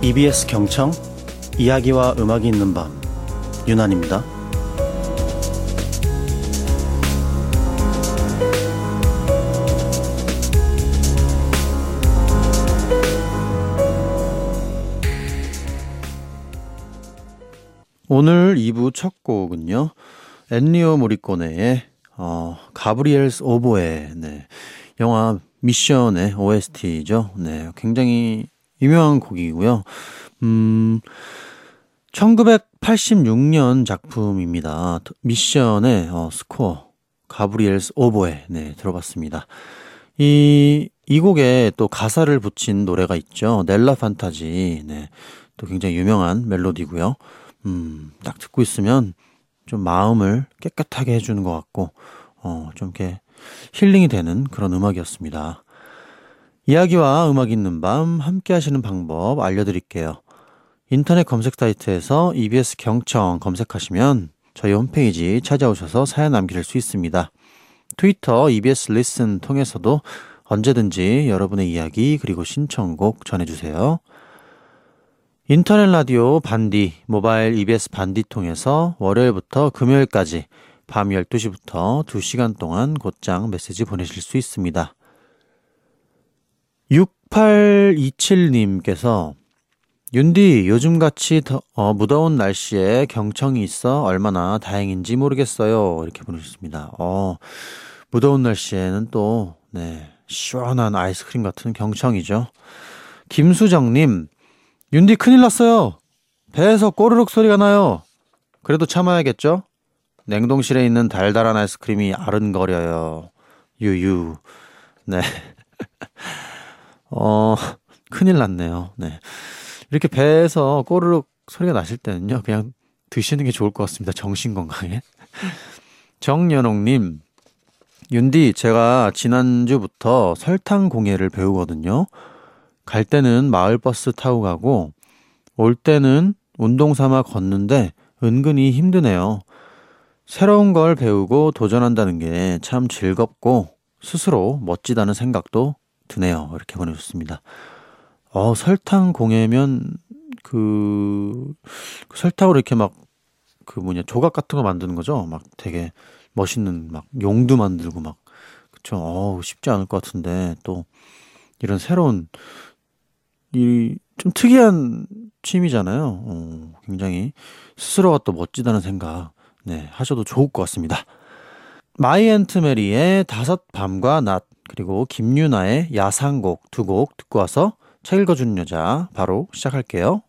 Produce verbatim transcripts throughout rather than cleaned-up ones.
이비에스 경청 이야기와 음악이 있는 밤 윤한입니다. 오늘 이 부 첫 곡은요, 엔리오 모리코네의 어, 가브리엘스 오보에, 네, 영화 미션의 오에스티죠. 네, 굉장히 유명한 곡이고요. 음, 천구백팔십육 년 작품입니다. 미션의 어, 스코어 가브리엘스 오보에, 네, 들어봤습니다. 이, 이 곡에 또 가사를 붙인 노래가 있죠. 넬라 판타지, 네, 또 굉장히 유명한 멜로디고요. 음, 딱 듣고 있으면 좀 마음을 깨끗하게 해주는 것 같고, 어, 좀 이렇게 힐링이 되는 그런 음악이었습니다. 이야기와 음악 있는 밤 함께 하시는 방법 알려드릴게요. 인터넷 검색 사이트에서 이비에스 경청 검색하시면 저희 홈페이지 찾아오셔서 사연 남길 수 있습니다. 트위터 이비에스 리슨 통해서도 언제든지 여러분의 이야기 그리고 신청곡 전해주세요. 인터넷 라디오 반디, 모바일 이비에스 반디 통해서 월요일부터 금요일까지 밤 열두 시부터 두 시간 동안 곧장 메시지 보내실 수 있습니다. 육팔이칠 님께서 윤디, 요즘같이 더, 어, 무더운 날씨에 경청이 있어 얼마나 다행인지 모르겠어요. 이렇게 보내주셨습니다. 어, 무더운 날씨에는 또 네, 시원한 아이스크림 같은 경청이죠. 김수정님, 윤디 큰일 났어요. 배에서 꼬르륵 소리가 나요. 그래도 참아야겠죠? 냉동실에 있는 달달한 아이스크림이 아른거려요. 유유. 네. 어, 큰일 났네요. 네. 이렇게 배에서 꼬르륵 소리가 나실 때는요, 그냥 드시는 게 좋을 것 같습니다. 정신 건강에. 정연옥님, 윤디, 제가 지난주부터 설탕 공예를 배우거든요. 갈 때는 마을버스 타고 가고 올 때는 운동 삼아 걷는데 은근히 힘드네요. 새로운 걸 배우고 도전한다는 게 참 즐겁고 스스로 멋지다는 생각도 드네요. 이렇게 보내줬습니다. 어, 설탕 공예면 그, 그 설탕으로 이렇게 막 그 뭐냐 조각 같은 거 만드는 거죠. 막 되게 멋있는 막 용도 만들고 막 그쵸. 어, 쉽지 않을 것 같은데 또 이런 새로운 이 좀 특이한 취미잖아요. 어, 굉장히 스스로가 또 멋지다는 생각 네, 하셔도 좋을 것 같습니다. 마이 앤트 메리의 다섯 밤과 낮 그리고 김유나의 야상곡 두 곡 듣고 와서 책 읽어주는 여자 바로 시작할게요.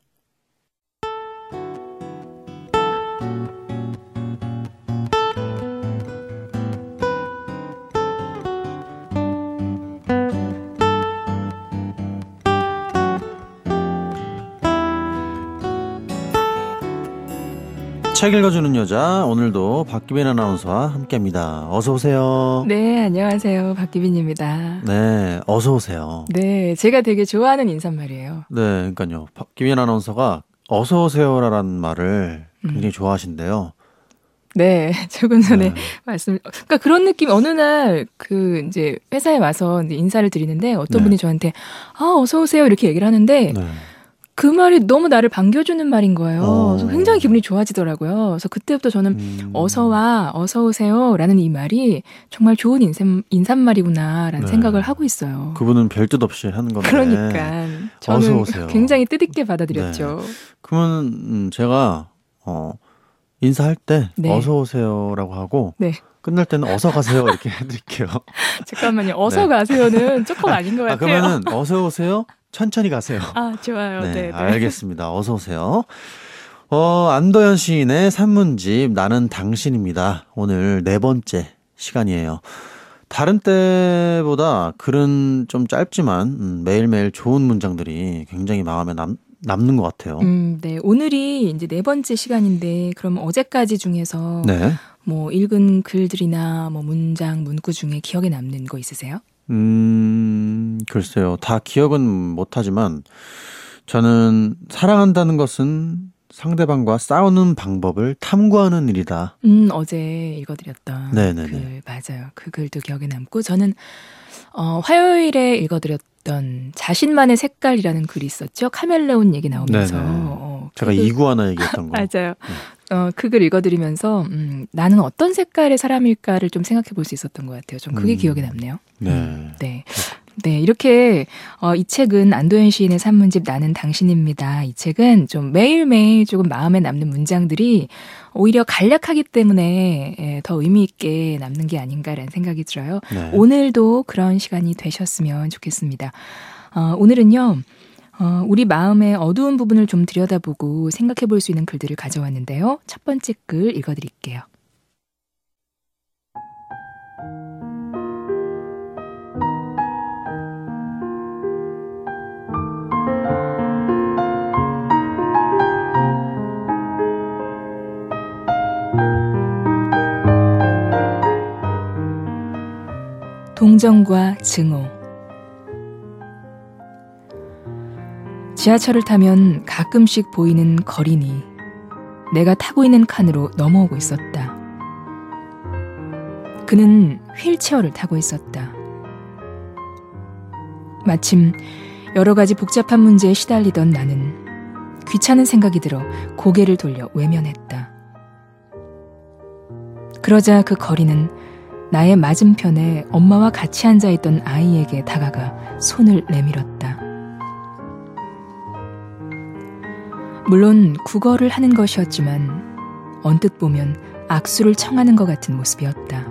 책 읽어주는 여자, 오늘도 박기빈 아나운서와 함께합니다. 어서 오세요. 네, 안녕하세요. 박기빈입니다. 네, 어서 오세요. 네, 제가 되게 좋아하는 인사말이에요. 네, 그러니까요. 박기빈 아나운서가 어서 오세요라는 말을 굉장히 음. 좋아하신대요. 네, 조금 전에 네. 말씀, 그러니까 그런 느낌, 어느 날, 그, 이제, 회사에 와서 이제 인사를 드리는데, 어떤 네. 분이 저한테, 아, 어서오세요, 이렇게 얘기를 하는데, 네. 그 말이 너무 나를 반겨주는 말인 거예요. 어. 그래서 굉장히 기분이 좋아지더라고요. 그래서 그때부터 저는 음. 어서와, 어서오세요, 라는 이 말이 정말 좋은 인사, 인사말이구나라는 네. 생각을 하고 있어요. 그분은 별 뜻 없이 하는 건데. 그러니까. 저는 어서오세요. 굉장히 뜻있게 받아들였죠. 네. 그러면, 음, 제가, 어, 인사할 때 네. 어서 오세요라고 하고 네. 끝날 때는 어서 가세요 이렇게 해드릴게요. 잠깐만요. 어서 네. 가세요는 조금 아닌 것 같아요. 아, 그러면은 어서 오세요. 천천히 가세요. 아, 좋아요. 네, 네, 알겠습니다. 어서 오세요. 어, 안도현 시인의 산문집 나는 당신입니다. 오늘 네 번째 시간이에요. 다른 때보다 글은 좀 짧지만 음, 매일매일 좋은 문장들이 굉장히 마음에 남 남는 것 같아요. 음, 네. 오늘이 이제 네 번째 시간인데, 그럼 어제까지 중에서 네. 뭐 읽은 글들이나 뭐 문장, 문구 중에 기억에 남는 거 있으세요? 음, 글쎄요. 다 기억은 못하지만 저는 사랑한다는 것은 상대방과 싸우는 방법을 탐구하는 일이다. 음, 어제 읽어드렸던 네네네. 글, 맞아요. 그 글도 기억에 남고, 저는 어, 화요일에 읽어드렸던 어떤 자신만의 색깔이라는 글이 있었죠. 카멜레온 얘기 나오면서. 어, 제가 그 이구아나 얘기했던 거. 맞아요. 네. 어, 그 글 읽어드리면서 음, 나는 어떤 색깔의 사람일까를 좀 생각해 볼 수 있었던 것 같아요. 좀 그게 음. 기억에 남네요. 네. 음, 네. 네, 이렇게 어, 이 책은 안도현 시인의 산문집 나는 당신입니다. 이 책은 좀 매일매일 조금 마음에 남는 문장들이 오히려 간략하기 때문에 예, 더 의미 있게 남는 게 아닌가라는 생각이 들어요. 네. 오늘도 그런 시간이 되셨으면 좋겠습니다. 어, 오늘은요. 어, 우리 마음의 어두운 부분을 좀 들여다보고 생각해 볼 수 있는 글들을 가져왔는데요. 첫 번째 글 읽어드릴게요. 동정과 증오. 지하철을 타면 가끔씩 보이는 거린이 내가 타고 있는 칸으로 넘어오고 있었다. 그는 휠체어를 타고 있었다. 마침 여러 가지 복잡한 문제에 시달리던 나는 귀찮은 생각이 들어 고개를 돌려 외면했다. 그러자 그 거린은 나의 맞은편에 엄마와 같이 앉아있던 아이에게 다가가 손을 내밀었다. 물론 국어를 하는 것이었지만 언뜻 보면 악수를 청하는 것 같은 모습이었다.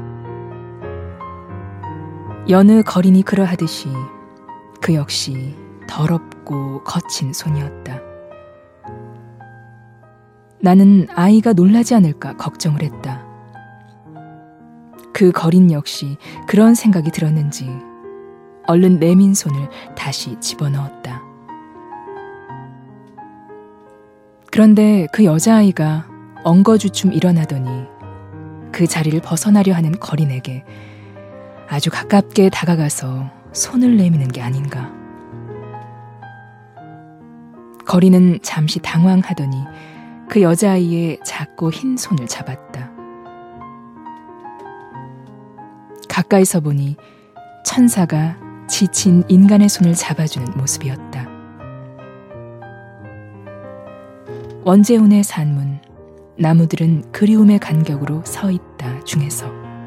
여느 거린이 그러하듯이 그 역시 더럽고 거친 손이었다. 나는 아이가 놀라지 않을까 걱정을 했다. 그 거린 역시 그런 생각이 들었는지 얼른 내민 손을 다시 집어넣었다. 그런데 그 여자아이가 엉거주춤 일어나더니 그 자리를 벗어나려 하는 거린에게 아주 가깝게 다가가서 손을 내미는 게 아닌가. 거린은 잠시 당황하더니 그 여자아이의 작고 흰 손을 잡았다. 가까이서 보니 천사가 지친 인간의 손을 잡아주는 모습이었다. 원재훈의 산문, 나무들은 그리움의 간격으로 서 있다 중에서.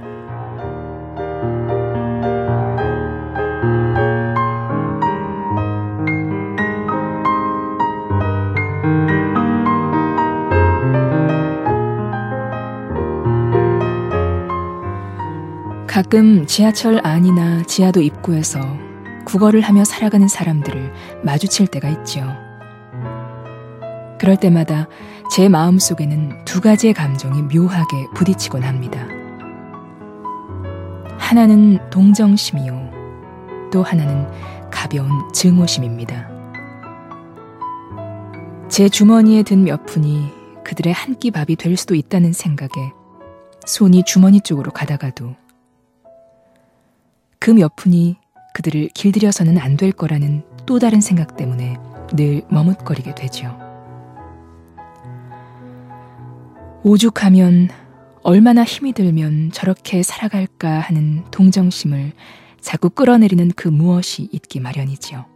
가끔 지하철 안이나 지하도 입구에서 국어를 하며 살아가는 사람들을 마주칠 때가 있지요. 그럴 때마다 제 마음속에는 두 가지의 감정이 묘하게 부딪히곤 합니다. 하나는 동정심이요, 또 하나는 가벼운 증오심입니다. 제 주머니에 든 몇 푼이 그들의 한 끼 밥이 될 수도 있다는 생각에 손이 주머니 쪽으로 가다가도 그 몇 푼이 그들을 길들여서는 안 될 거라는 또 다른 생각 때문에 늘 머뭇거리게 되죠. 오죽하면 얼마나 힘이 들면 저렇게 살아갈까 하는 동정심을 자꾸 끌어내리는 그 무엇이 있기 마련이지요.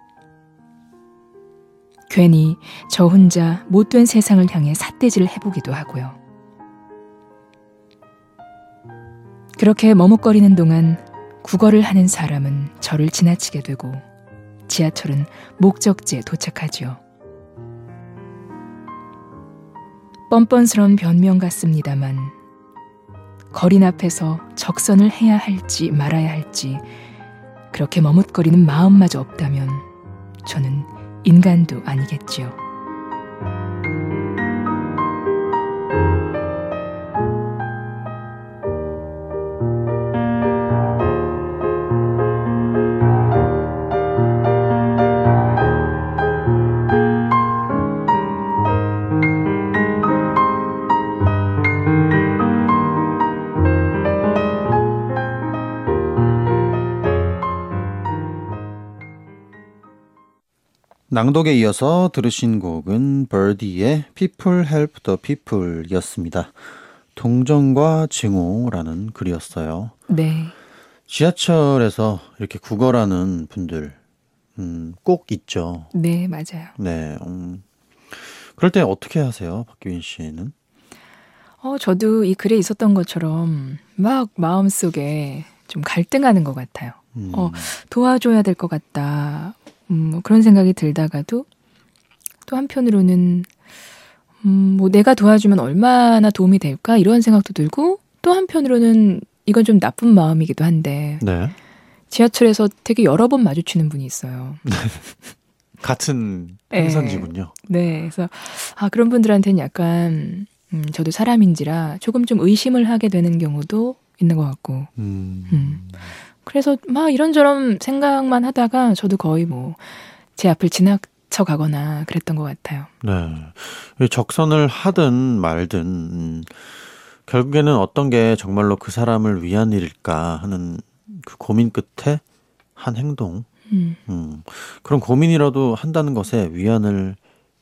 괜히 저 혼자 못된 세상을 향해 삿대질을 해보기도 하고요. 그렇게 머뭇거리는 동안 국어를 하는 사람은 저를 지나치게 되고 지하철은 목적지에 도착하죠. 뻔뻔스러운 변명 같습니다만 거린 앞에서 적선을 해야 할지 말아야 할지 그렇게 머뭇거리는 마음마저 없다면 저는 인간도 아니겠지요. 낭독에 이어서 들으신 곡은 버디의 People Help the People 이었습니다. 동정과 증오라는 글이었어요. 네. 지하철에서 이렇게 국어라는 분들 음, 꼭 있죠. 네, 맞아요. 네. 음. 그럴 때 어떻게 하세요, 박규인 씨는? 어, 저도 이 글에 있었던 것처럼 막 마음속에 좀 갈등하는 것 같아요. 음. 어, 도와줘야 될 것 같다. 음, 뭐 그런 생각이 들다가도 또 한편으로는 음, 뭐 내가 도와주면 얼마나 도움이 될까 이런 생각도 들고 또 한편으로는 이건 좀 나쁜 마음이기도 한데 네. 지하철에서 되게 여러 번 마주치는 분이 있어요. 같은 네. 행선지군요. 네, 그래서 아 그런 분들한테는 약간 음, 저도 사람인지라 조금 좀 의심을 하게 되는 경우도 있는 것 같고. 음. 음. 그래서 막 이런저런 생각만 하다가 저도 거의 뭐 제 앞을 지나쳐 가거나 그랬던 것 같아요. 네. 적선을 하든 말든 음, 결국에는 어떤 게 정말로 그 사람을 위한 일일까 하는 그 고민 끝에 한 행동. 음. 음, 그런 고민이라도 한다는 것에 위안을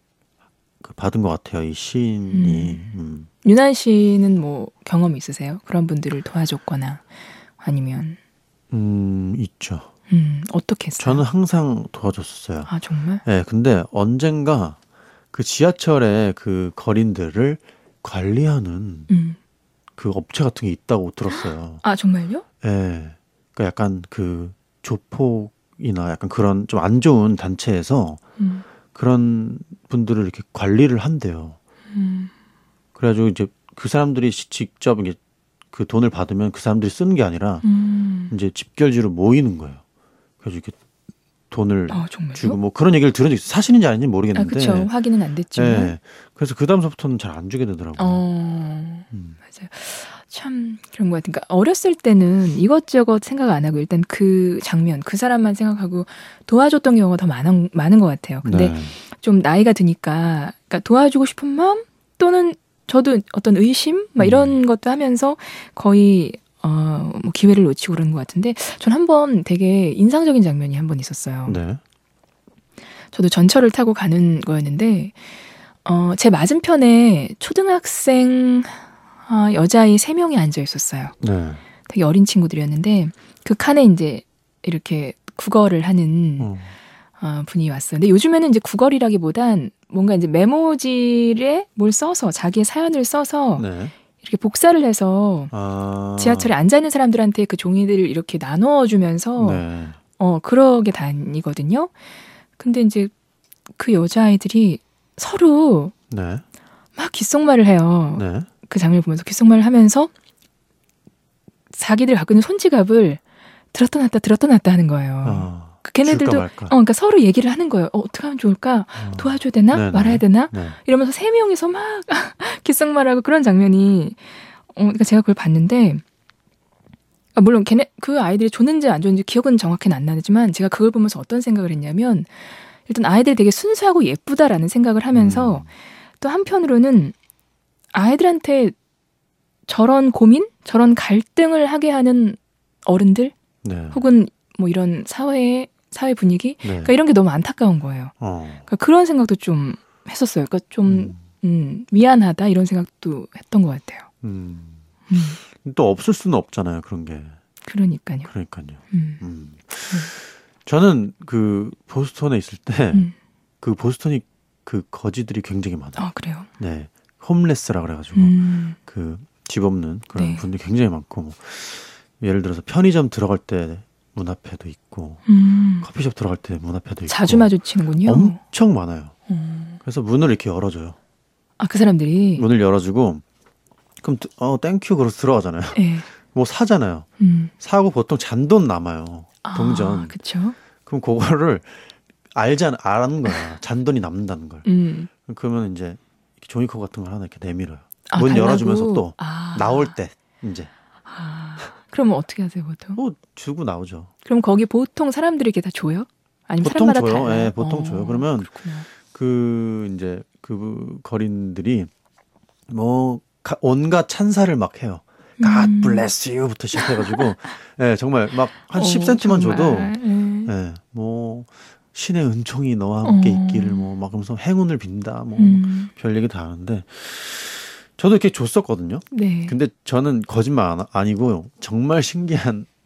그 받은 것 같아요. 이 시인이. 음. 음. 윤한 씨는 뭐 경험 있으세요? 그런 분들을 도와줬거나 아니면 음, 있죠. 음, 어떻게 했어요? 저는 항상 도와줬었어요. 아, 정말? 네, 근데 언젠가 그 지하철의 그 거린들을 관리하는 음. 그 업체 같은 게 있다고 들었어요. 아, 정말요? 예. 네, 그러니까 약간 그 조폭이나 약간 그런 좀 안 좋은 단체에서 음. 그런 분들을 이렇게 관리를 한대요. 음. 그래가지고 이제 그 사람들이 직접 이게 그 돈을 받으면 그 사람들이 쓰는 게 아니라 음. 이제 집결지로 모이는 거예요. 그래서 이렇게 돈을 아, 정말요? 주고 뭐 그런 얘기를 들은 적 있어요. 사실인지 아닌지 아, 모르겠는데. 그렇죠. 확인은 안 됐지만. 네. 그래서 그 다음서부터는 잘 안 주게 되더라고요. 어. 음. 맞아요. 참 그런 것 같으니까 어렸을 때는 이것저것 생각 안 하고 일단 그 장면, 그 사람만 생각하고 도와줬던 경우가 더 많은 많은 것 같아요. 근데 네. 좀 나이가 드니까 그러니까 도와주고 싶은 마음 또는 저도 어떤 의심 막 이런 음. 것도 하면서 거의 어, 뭐 기회를 놓치고 그러는 것 같은데 전 한 번 되게 인상적인 장면이 한 번 있었어요. 네. 저도 전철을 타고 가는 거였는데 어, 제 맞은편에 초등학생 어, 여자아이 세 명이 앉아 있었어요. 네. 되게 어린 친구들이었는데 그 칸에 이제 이렇게 국어를 하는 어. 어, 분이 왔어요. 근데 요즘에는 이제 국어리라기보단 뭔가 이제 메모지에 뭘 써서 자기의 사연을 써서 네. 이렇게 복사를 해서 아. 지하철에 앉아 있는 사람들한테 그 종이들을 이렇게 나눠주면서 네. 어 그러게 다니거든요. 근데 이제 그 여자아이들이 서로 네. 막 귓속말을 해요. 네. 그 장면을 보면서 귓속말을 하면서 자기들 갖고 있는 손지갑을 들었다 놨다 들었다 놨다 하는 거예요. 아. 그 걔네들도 줄까 어 말까. 그러니까 서로 얘기를 하는 거예요. 어, 어떻게 하면 좋을까? 어. 도와줘야 되나? 네네. 말아야 되나? 네. 이러면서 세 명이서 막 귓속말하고 그런 장면이 어 그러니까 제가 그걸 봤는데 아, 물론 걔네 그 아이들이 줬는지 안 줬는지 기억은 정확히는 안 나지만 제가 그걸 보면서 어떤 생각을 했냐면 일단 아이들이 되게 순수하고 예쁘다라는 생각을 하면서 음. 또 한편으로는 아이들한테 저런 고민, 저런 갈등을 하게 하는 어른들 네. 혹은 뭐 이런 사회 사회 분위기 네. 그러니까 이런 게 너무 안타까운 거예요. 어. 그러니까 그런 생각도 좀 했었어요. 그러니까 좀 음. 음, 미안하다 이런 생각도 했던 것 같아요. 음. 음, 또 없을 수는 없잖아요. 그런 게. 그러니까요. 그러니까요. 음, 음. 저는 그 보스턴에 있을 때 그 음. 보스턴이 그 거지들이 굉장히 많아요. 아 그래요. 네. 홈레스라 그래가지고 음, 그 집 없는 그런 네. 분들이 굉장히 많고 뭐 예를 들어서 편의점 들어갈 때 문 앞에도 있고 음. 커피숍 들어갈 때 문 앞에도 있고 자주 마주치는군요. 엄청 많아요. 음. 그래서 문을 이렇게 열어줘요. 아 그 사람들이. 문을 열어주고 그럼 어 땡큐 그러고 들어가잖아요. 네. 뭐 사잖아요. 음. 사고 보통 잔돈 남아요. 동전. 아, 그렇죠. 그럼 그거를 알잖아, 아는 거야. 잔돈이 남는다는 걸. 음. 그러면 이제 종이컵 같은 걸 하나 이렇게 내밀어요. 아, 문 달라고? 열어주면서 또 아. 나올 때 이제 아. 그러면 어떻게 하세요 보통? 뭐 주고 나오죠. 그럼 거기 보통 사람들이 이렇게 다 줘요? 아니면 보통 사람마다 줘요. 달라요? 예, 보통 어, 줘요. 그러면 그렇구나. 그 이제 그 거린들이 뭐 가- 온갖 찬사를 막 해요. God 음. bless you부터 시작해가지고 예, 정말 막 한 어, 십 센티미터만 줘도 정말. 음. 예, 뭐 신의 은총이 너와 함께 어. 있기를 뭐 막 그러면서 행운을 빈다 뭐 음. 별 얘기 다 하는데 저도 이렇게 줬었거든요. 네. 근데 저는 거짓말 안, 아니고 정말 신기한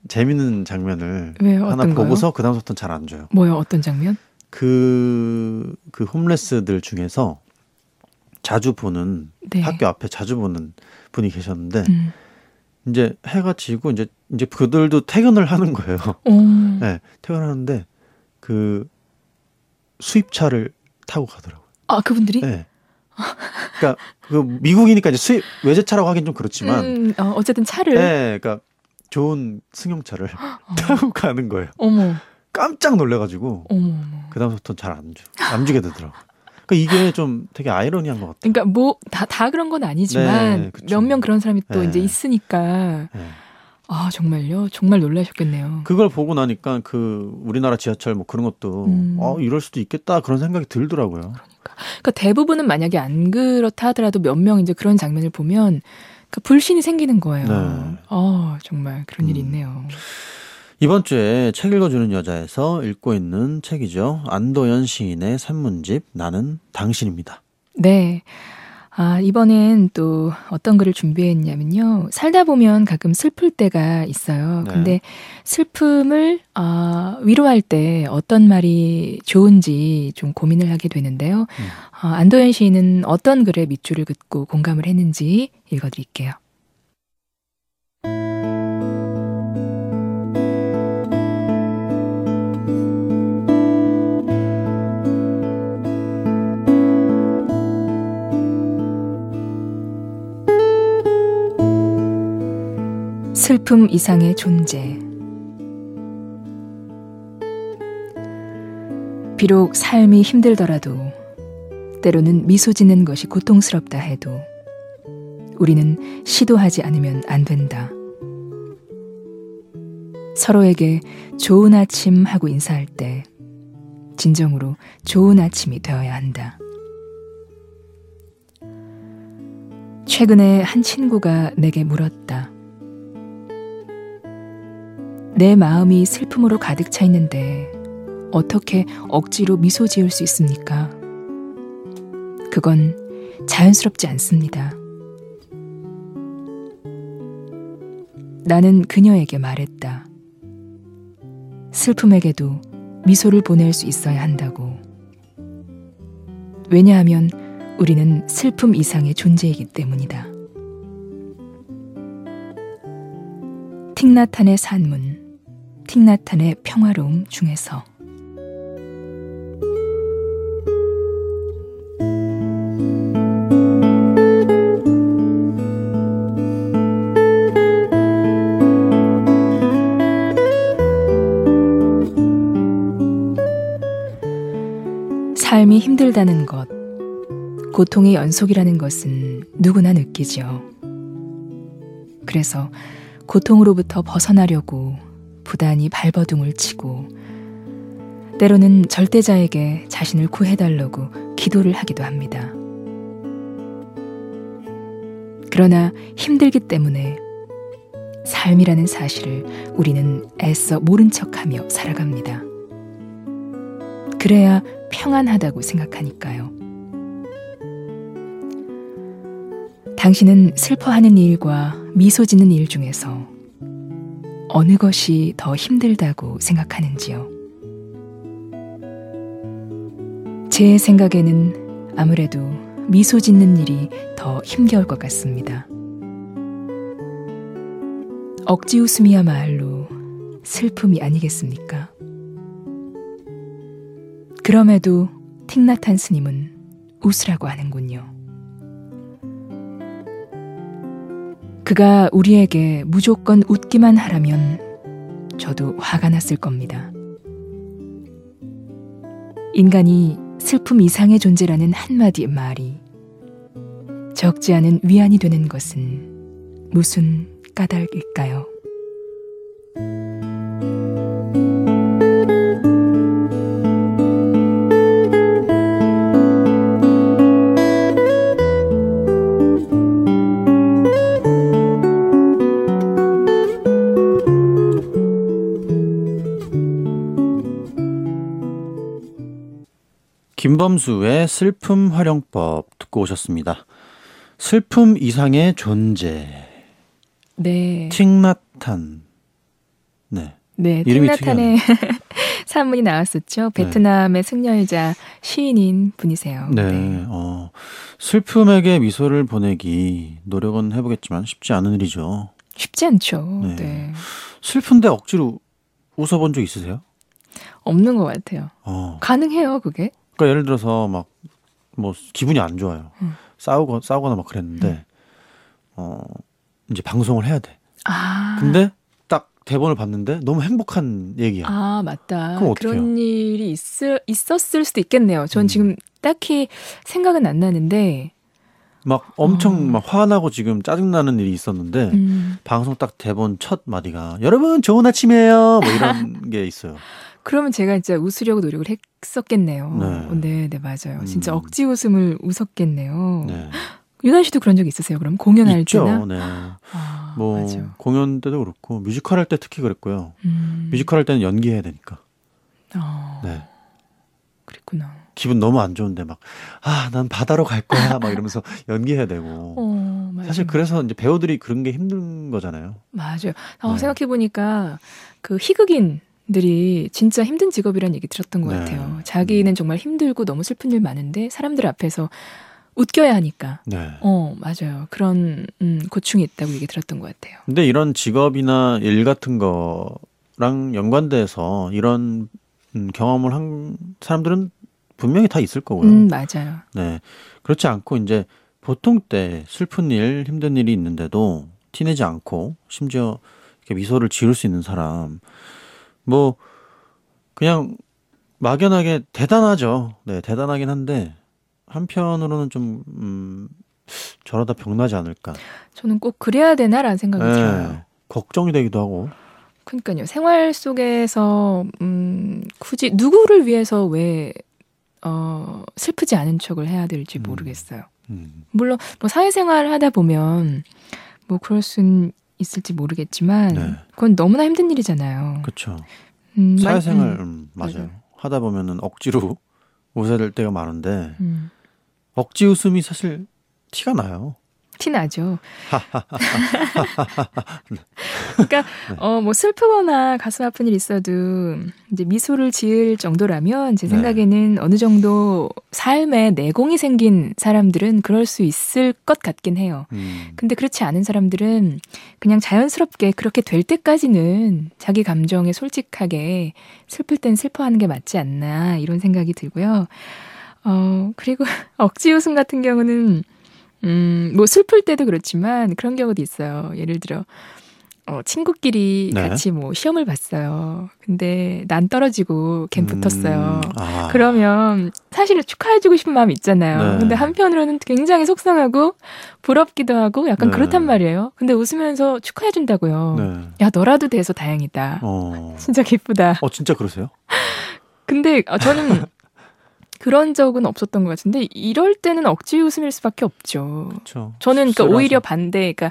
재밌는 장면을 왜요? 하나 어떤 보고서 거요? 그 다음부터는 잘 안 줘요. 뭐요? 어떤 장면? 그, 그 홈레스들 중에서 자주 보는 네. 학교 앞에 자주 보는 분이 계셨는데 음. 이제 해가 지고 이제 이제 그들도 퇴근을 하는 거예요. 오. 네, 퇴근하는데 그 수입차를 타고 가더라고요. 아, 그분들이? 네. 그러니까 그 미국이니까 이제 수입 외제차라고 하긴 좀 그렇지만, 음, 어, 어쨌든 차를. 네, 그러니까 좋은 승용차를 어. 타고 가는 거예요. 어머. 깜짝 놀래가지고 어머. 어머. 그 다음부터 잘 안 주, 안 주게 되더라고. 그러니까 이게 좀 되게 아이러니한 것 같아요. 그러니까 뭐 다 다 그런 건 아니지만 네, 그쵸. 몇 명 그런 사람이 또 네. 이제 있으니까. 네. 아, 정말요? 정말 놀라셨겠네요. 그걸 보고 나니까 그 우리나라 지하철 뭐 그런 것도 음. 어 이럴 수도 있겠다 그런 생각이 들더라고요. 그러니까 대부분은 만약에 안 그렇다 하더라도 몇 명 이제 그런 장면을 보면 그 불신이 생기는 거예요. 네. 아, 정말 그런 일이 음. 있네요. 이번 주에 책 읽어주는 여자에서 읽고 있는 책이죠. 안도연 시인의 산문집 나는 당신입니다. 네. 아, 이번엔 또 어떤 글을 준비했냐면요. 살다 보면 가끔 슬플 때가 있어요. 네. 근데 슬픔을 아, 위로할 때 어떤 말이 좋은지 좀 고민을 하게 되는데요. 음. 아, 안도현 시인은 어떤 글에 밑줄을 긋고 공감을 했는지 읽어드릴게요. 슬픔 이상의 존재. 비록 삶이 힘들더라도 때로는 미소 짓는 것이 고통스럽다 해도 우리는 시도하지 않으면 안 된다. 서로에게 좋은 아침 하고 인사할 때 진정으로 좋은 아침이 되어야 한다. 최근에 한 친구가 내게 물었다. 내 마음이 슬픔으로 가득 차 있는데 어떻게 억지로 미소 지을 수 있습니까? 그건 자연스럽지 않습니다. 나는 그녀에게 말했다. 슬픔에게도 미소를 보낼 수 있어야 한다고. 왜냐하면 우리는 슬픔 이상의 존재이기 때문이다. 틱나탄의 산문, 틱나탄의 평화로움 중에서. 삶이 힘들다는 것, 고통의 연속이라는 것은 누구나 느끼죠. 그래서 고통으로부터 벗어나려고 부단히 발버둥을 치고 때로는 절대자에게 자신을 구해달라고 기도를 하기도 합니다. 그러나 힘들기 때문에 삶이라는 사실을 우리는 애써 모른 척하며 살아갑니다. 그래야 평안하다고 생각하니까요. 당신은 슬퍼하는 일과 미소 짓는 일 중에서 어느 것이 더 힘들다고 생각하는지요? 제 생각에는 아무래도 미소 짓는 일이 더 힘겨울 것 같습니다. 억지 웃음이야말로 슬픔이 아니겠습니까? 그럼에도 틱나탄 스님은 웃으라고 하는군요. 그가 우리에게 무조건 웃기만 하라면 저도 화가 났을 겁니다. 인간이 슬픔 이상의 존재라는 한마디 말이 적지 않은 위안이 되는 것은 무슨 까닭일까요? 김범수의 슬픔 활용법 듣고 오셨습니다. 슬픔 이상의 존재. 네. 틱나탄. 네. 네, 이름이 틱나탄의 산문이 나왔었죠. 베트남의 승려이자 시인인 분이세요. 네. 네. 어, 슬픔에게 미소를 보내기 노력은 해보겠지만 쉽지 않은 일이죠. 쉽지 않죠. 네. 네. 슬픈데 억지로 웃어본 적 있으세요? 없는 것 같아요. 어. 가능해요, 그게? 그러니까 예를 들어서 막 뭐 기분이 안 좋아요. 음. 싸우고 싸우거나 막 그랬는데 음. 어 이제 방송을 해야 돼. 아. 근데 딱 대본을 봤는데 너무 행복한 얘기야. 아, 맞다. 그럼 어떡해요? 그런 일이 있을, 있었을 수도 있겠네요. 전 음. 지금 딱히 생각은 안 나는데. 막 엄청 어. 막 화나고 지금 짜증나는 일이 있었는데 음. 방송 딱 대본 첫 마디가 여러분 좋은 아침이에요 뭐 이런 게 있어요. 그러면 제가 진짜 웃으려고 노력을 했었겠네요. 네. 네, 네, 맞아요. 진짜 음. 억지 웃음을 웃었겠네요. 네. 유난 씨도 그런 적 있으세요? 그럼 공연할 있죠. 때나? 네. 아, 뭐 맞아. 공연 때도 그렇고 뮤지컬 할 때 특히 그랬고요. 음. 뮤지컬 할 때는 연기해야 되니까. 어, 네. 그랬구나. 기분 너무 안 좋은데 막 아, 난 바다로 갈 거야 막 이러면서 연기해야 되고. 어, 맞아요. 사실 그래서 이제 배우들이 그런 게 힘든 거잖아요. 맞아요. 어, 네. 생각해 보니까 그 희극인들이 진짜 힘든 직업이라는 얘기 들었던 것 네. 같아요. 자기는 정말 힘들고 너무 슬픈 일 많은데 사람들 앞에서 웃겨야 하니까. 네. 어, 맞아요. 그런 음, 고충이 있다고 얘기 들었던 것 같아요. 근데 이런 직업이나 일 같은 거랑 연관돼서 이런 음, 경험을 한 사람들은 분명히 다 있을 거고요. 음, 맞아요. 네. 그렇지 않고 이제 보통 때 슬픈 일, 힘든 일이 있는데도 티내지 않고 심지어 이렇게 미소를 지을 수 있는 사람. 뭐 그냥 막연하게 대단하죠. 네, 대단하긴 한데 한편으로는 좀 음, 저러다 병나지 않을까. 저는 꼭 그래야 되나라는 생각이 네, 들어요. 걱정이 되기도 하고. 그러니까요. 생활 속에서 음, 굳이 누구를 위해서 왜 어, 슬프지 않은 척을 해야 될지 모르겠어요. 음, 물론 뭐 사회생활 하다 보면 뭐 그럴 순 있을지 모르겠지만 네. 그건 너무나 힘든 일이잖아요. 그렇죠. 음, 만- 사회생활 음, 음, 맞아요. 맞아요. 하다 보면은 억지로 웃어야 될 때가 많은데 음. 억지 웃음이 사실 티가 나요. 티 나죠. 그러니까 어 뭐 슬프거나 가슴 아픈 일 있어도 이제 미소를 지을 정도라면 제 네. 생각에는 어느 정도 삶에 내공이 생긴 사람들은 그럴 수 있을 것 같긴 해요. 음, 근데 그렇지 않은 사람들은 그냥 자연스럽게 그렇게 될 때까지는 자기 감정에 솔직하게 슬플 땐 슬퍼하는 게 맞지 않나 이런 생각이 들고요. 어 그리고 억지 웃음 같은 경우는 음, 뭐 슬플 때도 그렇지만 그런 경우도 있어요. 예를 들어 어, 친구끼리 네. 같이 뭐 시험을 봤어요. 근데 난 떨어지고 걘 붙었어요. 음, 아, 그러면 사실은 축하해주고 싶은 마음이 있잖아요. 네. 근데 한편으로는 굉장히 속상하고 부럽기도 하고 약간 네. 그렇단 말이에요. 근데 웃으면서 축하해준다고요. 네. 야, 너라도 돼서 다행이다. 어, 진짜 기쁘다. 어 진짜 그러세요? 근데 어, 저는 그런 적은 없었던 것 같은데 이럴 때는 억지 웃음일 수밖에 없죠. 그렇죠. 저는 그러니까 씁쓸하죠. 오히려 반대. 그러니까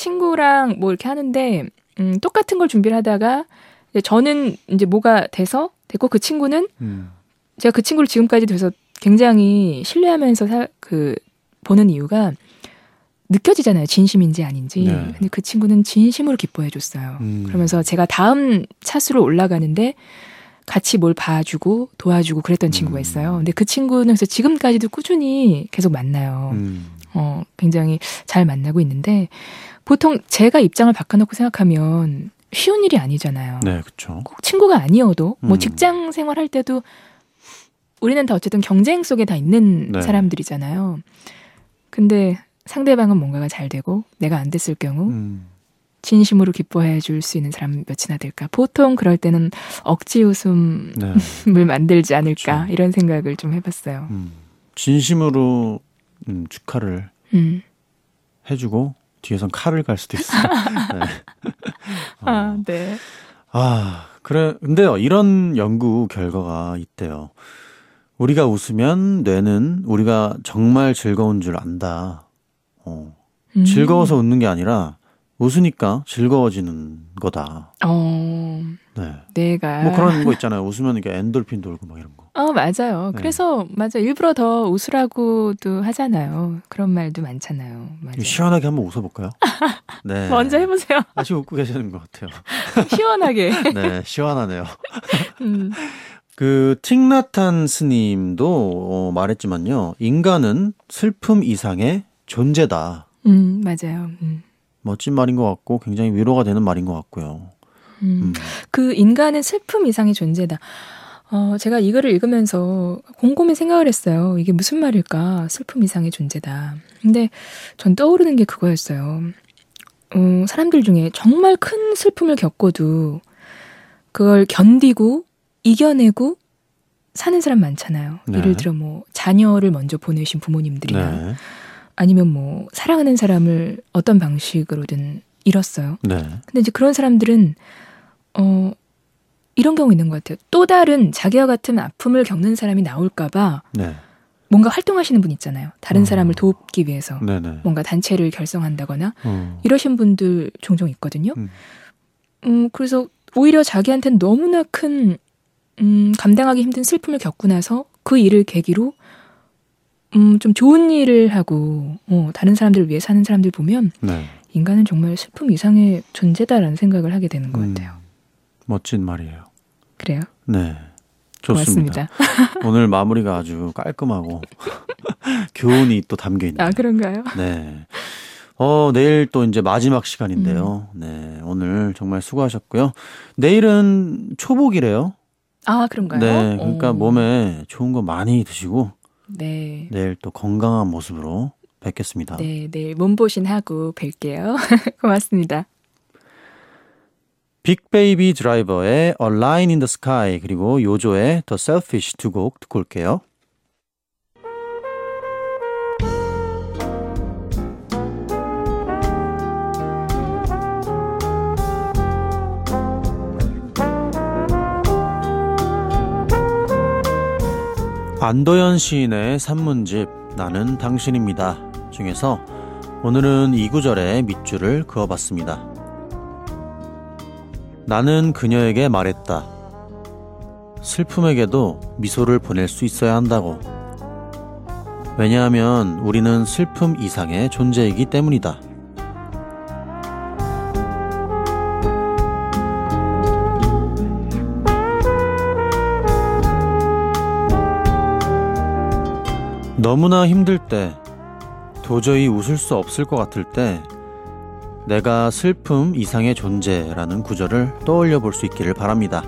친구랑 뭐 이렇게 하는데 음, 똑같은 걸 준비를 하다가 이제 저는 이제 뭐가 돼서 됐고 그 친구는 음, 제가 그 친구를 지금까지 돼서 굉장히 신뢰하면서 사, 그 보는 이유가 느껴지잖아요. 진심인지 아닌지. 네. 근데 그 친구는 진심으로 기뻐해 줬어요. 음. 그러면서 제가 다음 차수로 올라가는데 같이 뭘 봐주고 도와주고 그랬던 친구가 있어요. 근데 그 친구는 그래서 지금까지도 꾸준히 계속 만나요. 음, 어, 굉장히 잘 만나고 있는데 보통 제가 입장을 바꿔놓고 생각하면 쉬운 일이 아니잖아요. 네, 그렇죠. 꼭 친구가 아니어도 뭐 음. 직장 생활할 때도 우리는 다 어쨌든 경쟁 속에 다 있는 네. 사람들이잖아요. 근데 상대방은 뭔가가 잘 되고 내가 안 됐을 경우 음, 진심으로 기뻐해 줄 수 있는 사람 몇이나 될까. 보통 그럴 때는 억지 웃음을 네. 만들지 않을까 그렇죠. 이런 생각을 좀 해봤어요. 음, 진심으로 음, 축하를 음. 해주고 뒤에선 칼을 갈 수도 있어요. 네. 아, 네. 아, 그래. 근데요, 이런 연구 결과가 있대요. 우리가 웃으면 뇌는 우리가 정말 즐거운 줄 안다. 어, 음. 즐거워서 웃는 게 아니라 웃으니까 즐거워지는 거다. 어, 네. 내가. 뭐 그런 거 있잖아요. 웃으면 이게 엔돌핀 돌고 막 이런 거. 어, 맞아요. 네. 그래서, 맞아. 일부러 더 웃으라고도 하잖아요. 그런 말도 많잖아요. 맞아요. 시원하게 한번 웃어볼까요? 네. 먼저 해보세요. 아직 웃고 계시는 것 같아요. 시원하게. 네, 시원하네요. 음. 그 틱나탄 스님도 어, 말했지만요. 인간은 슬픔 이상의 존재다. 음, 맞아요. 음. 멋진 말인 것 같고 굉장히 위로가 되는 말인 것 같고요. 음. 음. 그 인간은 슬픔 이상의 존재다. 어, 제가 이거를 읽으면서 곰곰이 생각을 했어요. 이게 무슨 말일까? 슬픔 이상의 존재다. 근데 전 떠오르는 게 그거였어요. 어, 사람들 중에 정말 큰 슬픔을 겪어도 그걸 견디고 이겨내고 사는 사람 많잖아요. 네. 예를 들어 뭐 자녀를 먼저 보내신 부모님들이나 네. 아니면 뭐 사랑하는 사람을 어떤 방식으로든 잃었어요. 네. 근데 이제 그런 사람들은 어 이런 경우 있는 것 같아요. 또 다른 자기와 같은 아픔을 겪는 사람이 나올까봐 네. 뭔가 활동하시는 분 있잖아요. 다른 어. 사람을 돕기 위해서 네네. 뭔가 단체를 결성한다거나 어. 이러신 분들 종종 있거든요. 음. 음, 그래서 오히려 자기한테는 너무나 큰 음, 감당하기 힘든 슬픔을 겪고 나서 그 일을 계기로 음, 좀 좋은 일을 하고 어, 다른 사람들을 위해 사는 사람들 보면 네. 인간은 정말 슬픔 이상의 존재다라는 생각을 하게 되는 것 음. 같아요. 멋진 말이에요. 그래요? 네. 좋습니다. 고맙습니다. 오늘 마무리가 아주 깔끔하고 교훈이 또 담겨 있네요. 아, 그런가요? 네. 어, 내일 또 이제 마지막 시간인데요. 음. 네. 오늘 정말 수고하셨고요. 내일은 초복이래요. 아, 그런가요? 네. 그러니까 오. 몸에 좋은 거 많이 드시고 네. 내일 또 건강한 모습으로 뵙겠습니다. 네, 내일 몸보신 하고 뵐게요. 고맙습니다. 빅베이비 드라이버의 A Line in the Sky 그리고 요조의 The Selfish 두 곡 듣고 올게요. 안도현 시인의 산문집 나는 당신입니다 중에서 오늘은 이 구절의 밑줄을 그어봤습니다. 나는 그녀에게 말했다. 슬픔에게도 미소를 보낼 수 있어야 한다고. 왜냐하면 우리는 슬픔 이상의 존재이기 때문이다. 너무나 힘들 때, 도저히 웃을 수 없을 것 같을 때 내가 슬픔 이상의 존재라는 구절을 떠올려 볼 수 있기를 바랍니다.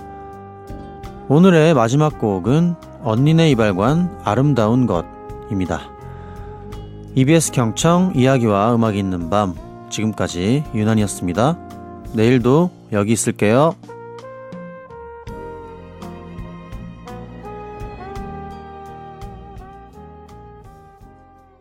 오늘의 마지막 곡은 언니네 이발관 아름다운 것입니다. 이비에스 경청 이야기와 음악이 있는 밤 지금까지 유난이었습니다. 내일도 여기 있을게요.